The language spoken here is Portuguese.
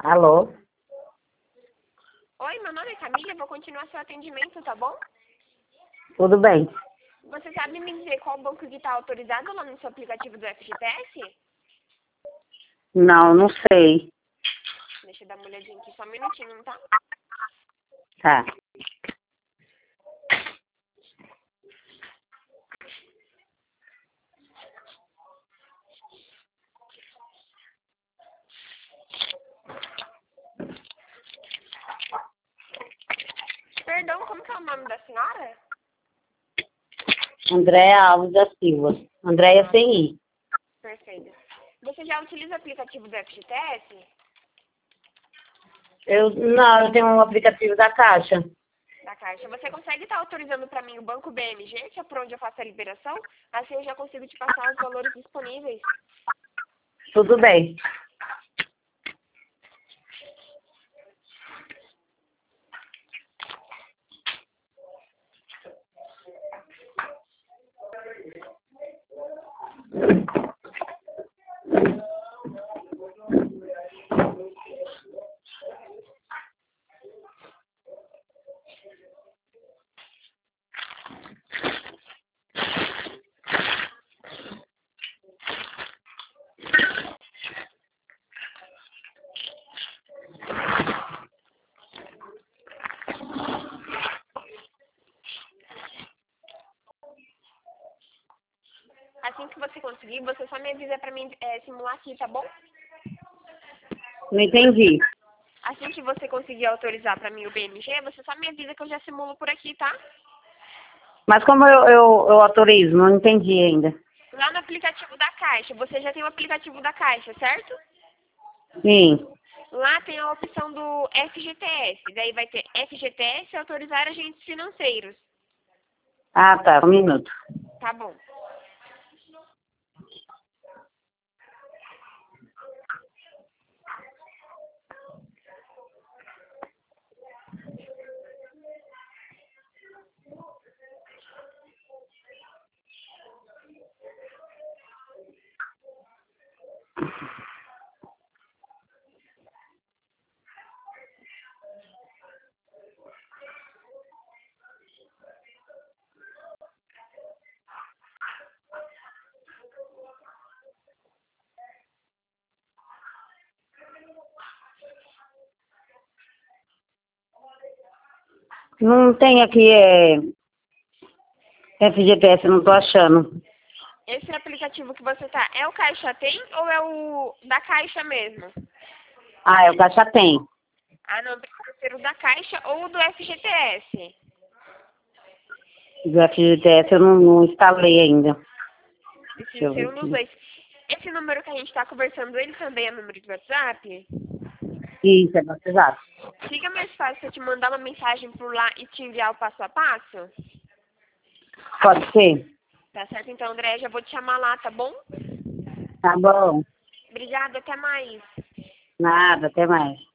Alô? Oi, meu nome é Camila, vou continuar seu atendimento, tá bom? Tudo bem? Você sabe me dizer qual banco que está autorizado lá no seu aplicativo do FGTS? Não sei. Deixa eu dar uma olhadinha aqui, só um minutinho, tá? Tá. Perdão, como que é o nome da senhora? Andréia Alves da Silva. Andréia sem I. Perfeito. Você já utiliza o aplicativo do FGTS? Eu tenho um aplicativo da Caixa. Da Caixa. Você consegue estar autorizando para mim o banco BMG, que é por onde eu faço a liberação? Assim eu já consigo te passar os valores disponíveis. Tudo bem. Assim que você conseguir, você só me avisa para mim simular aqui, tá bom? Não entendi. Assim que você conseguir autorizar para mim o BMG, você só me avisa que eu já simulo por aqui, tá? Mas como eu autorizo? Não entendi ainda. Lá no aplicativo da Caixa, você já tem o aplicativo da Caixa, certo? Sim. Lá tem a opção do FGTS. Daí vai ter FGTS autorizar agentes financeiros. Ah, tá. Um minuto. Tá bom. Não tem aqui, FGTS, não tô achando. Esse aplicativo que você tá, é o Caixa Tem ou é o da Caixa mesmo? Ah, o Caixa tem. Ah, não, precisa ser o da Caixa ou o do FGTS. Do FGTS eu não instalei ainda. Deixa Precisa eu ser ver um dos aqui. dois. Esse número que a gente tá conversando, ele também é número de WhatsApp? Isso, é batizado. Fica mais fácil eu te mandar uma mensagem por lá e te enviar o passo a passo? Pode ser? Tá certo, então, André, já vou te chamar lá, tá bom? Tá bom. Obrigada, até mais. Nada, até mais.